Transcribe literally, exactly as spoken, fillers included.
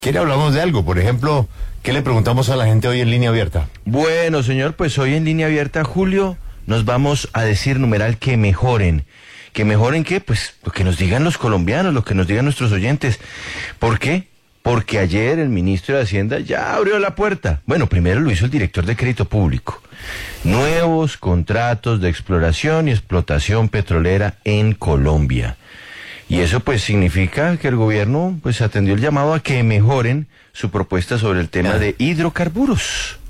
¿Quiere hablamos de algo? Por ejemplo, ¿qué le preguntamos a la gente hoy en línea abierta? Bueno, señor, pues hoy en línea abierta, Julio, nos vamos a decir, numeral, que mejoren. ¿Que mejoren qué? Pues lo que nos digan los colombianos, lo que nos digan nuestros oyentes. ¿Por qué? Porque ayer el ministro de Hacienda ya abrió la puerta. Bueno, primero lo hizo el director de Crédito Público. Nuevos contratos de exploración y explotación petrolera en Colombia. Y eso pues significa que el gobierno pues atendió el llamado a que mejoren su propuesta sobre el tema de hidrocarburos.